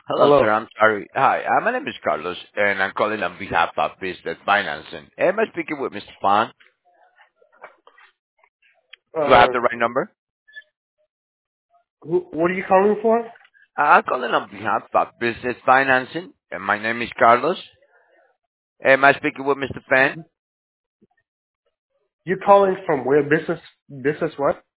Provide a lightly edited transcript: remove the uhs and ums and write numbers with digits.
Hello, sir. Hello. I'm sorry. Hi, my name is Carlos, and I'm calling on behalf of Business Financing. Am I speaking with Mr. Fan? Do I Uh, have the right number? what are you calling for? I'm calling on behalf of Business Financing, and my name is Carlos. Am I speaking with Mr. Fan? You're calling from where? Business what?